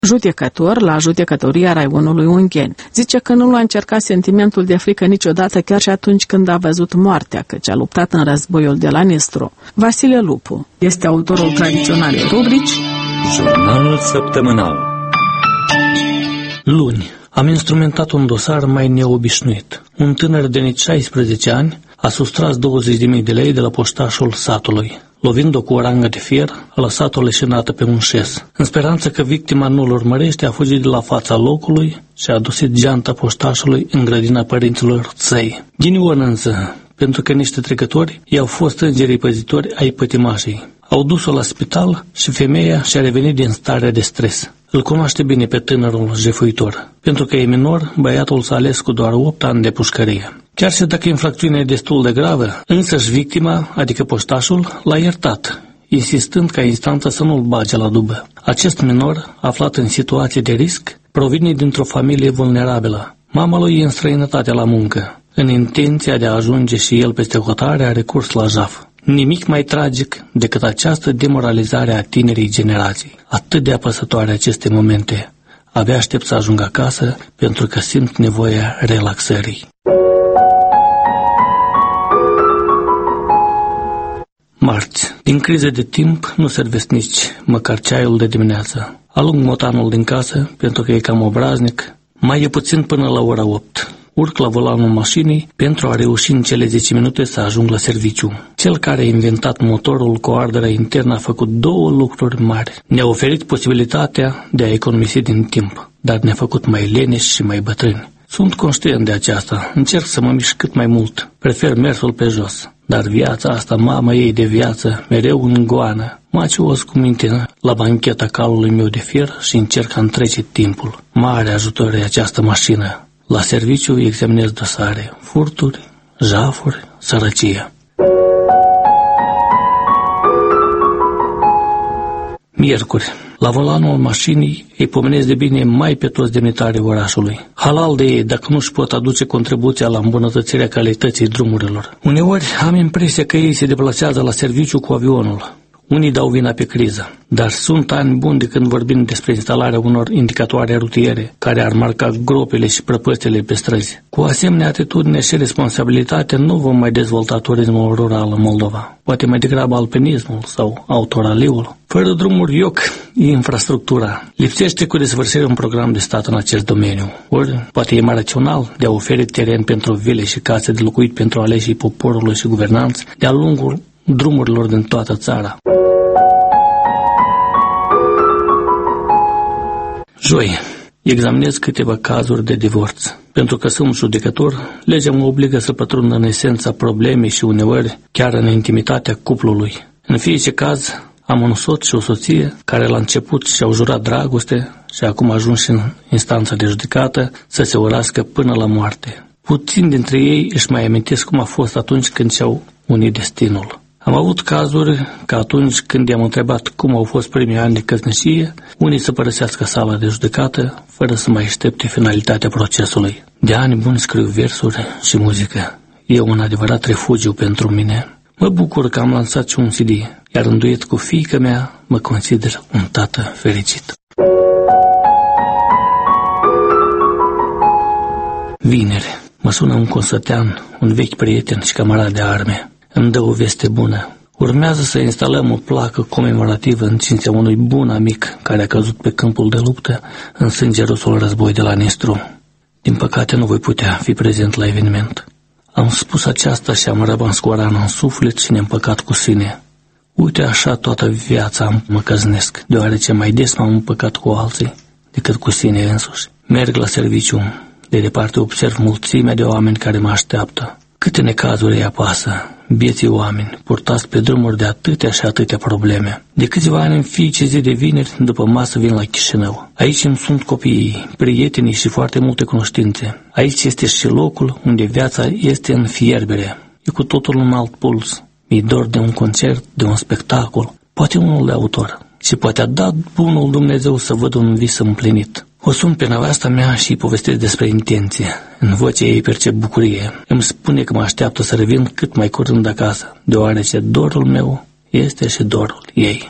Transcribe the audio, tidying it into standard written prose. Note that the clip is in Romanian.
judecător la judecătoria raionului Ungheni. Zice că nu l-a încercat sentimentul de frică niciodată, chiar și atunci când a văzut moartea, căci a luptat în războiul de la Nistru. Vasile Lupu este autorul tradiționalei rubrici Jurnalul săptămânal. Luni am instrumentat un dosar mai neobișnuit. Un tânăr de nici 16 ani a sustras 20.000 de lei de la poștașul satului. Lovind-o cu o rangă de fier, a lăsat-o leșinată pe un șes. În speranță că victima nu-l urmărește, a fugit de la fața locului și a adus geanta poștașului în grădina părinților săi. Ghinion însă, pentru că niște trecători i-au fost îngerii păzitori ai pătimașei. Au dus-o la spital și femeia și-a revenit din starea de stres. Îl cunoaște bine pe tânărul jefuitor. Pentru că e minor, băiatul s-a ales cu doar 8 ani de pușcărie. Chiar și dacă infracțiunea e destul de gravă, însăși victima, adică poștașul, l-a iertat, insistând ca instanța să nu-l bage la dubă. Acest minor, aflat în situație de risc, provine dintr-o familie vulnerabilă. Mama lui e în străinătate la muncă. În intenția de a ajunge și el peste hotare, a recurs la jaf. Nimic mai tragic decât această demoralizare a tinerii generații. Atât de apăsătoare aceste momente. Abia aștept să ajung acasă pentru că simt nevoia relaxării. Marți. Din crize de timp nu servesc nici măcar ceaiul de dimineață. Alung motanul din casă pentru că e cam obraznic. Mai e puțin până la ora 8. Urc la volanul mașinii pentru a reuși în cele 10 minute să ajung la serviciu. Cel care a inventat motorul cu ardere internă a făcut 2 lucruri mari. Ne-a oferit posibilitatea de a economisi din timp, dar ne-a făcut mai leneși și mai bătrâni. Sunt conștient de aceasta. Încerc să mă mișc cât mai mult. Prefer mersul pe jos. Dar viața asta, mama ei de viață, mereu în goană. Macios cu minte la bancheta calului meu de fier și încerc a-mi trece timpul. Mare ajutor e această mașină. La serviciu examinez dosare, furturi, jafuri, sărăcie. Miercuri. La volanul mașinii îi pomenesc de bine mai pe toți demnitarii orașului. Halal de ei dacă nu-și pot aduce contribuția la îmbunătățirea calității drumurilor. Uneori am impresia că ei se deplasează la serviciu cu avionul. Unii dau vina pe criză, dar sunt ani buni de când vorbim despre instalarea unor indicatoare rutiere care ar marca gropile și prăpăstile pe străzi. Cu asemenea atitudine și responsabilitate nu vom mai dezvolta turismul rural în Moldova. Poate mai degrabă alpinismul sau autoraliul. Fără drumuri ioc e infrastructura. Lipsește cu desăvârșire un program de stat în acest domeniu. Ori poate e mai rațional de a oferi teren pentru vile și case de locuit pentru aleșii poporului și guvernanți de-a lungul drumurilor din toată țara. Joi, examinez câteva cazuri de divorț. Pentru că sunt judecător, legea mă obligă să pătrund în esența problemei și uneori chiar în intimitatea cuplului. În fiecare caz, am un soț și o soție care la început și-au jurat dragoste și acum ajuns în instanța de judecată să se urască până la moarte. Puțini dintre ei își mai amintesc cum a fost atunci când și-au unit destinul. Am avut cazuri că atunci când i-am întrebat cum au fost primii ani de căsnicie, unii să părăsească sala de judecată fără să mai aștepte finalitatea procesului. De ani buni scriu versuri și muzică. E un adevărat refugiu pentru mine. Mă bucur că am lansat și un CD, iar în duet cu fiica mea mă consider un tată fericit. Vineri, mă sună un consătean, un vechi prieten și camarad de arme. Îmi dă o veste bună. Urmează să instalăm o placă comemorativă în cinstea unui bun amic care a căzut pe câmpul de luptă în sângerosul război de la Nistru. Din păcate nu voi putea fi prezent la eveniment. Am spus aceasta și am rămas cu o rană în suflet și ne-am păcat cu sine. Uite așa toată viața mă căznesc, deoarece mai des m-am împăcat cu alții decât cu sine însuși. Merg la serviciu, de departe observ mulțimea de oameni care mă așteaptă. Câte necazuri îi apasă, bieții oameni, purtați pe drumuri de atâtea și atâtea probleme. De câțiva ani în fiecare zi de vineri, după masă vin la Chișinău. Aici îmi sunt copiii, prietenii și foarte multe cunoștințe. Aici este și locul unde viața este în fierbere. E cu totul un alt puls. Mi-e dor de un concert, de un spectacol, poate unul de autor. Și poate a dat bunul Dumnezeu să văd un vis împlinit. O sun pe nevasta mea și îi povestesc despre intenție. În vocea ei percep bucurie. Îmi spune că mă așteaptă să revin cât mai curând acasă, deoarece dorul meu este și dorul ei.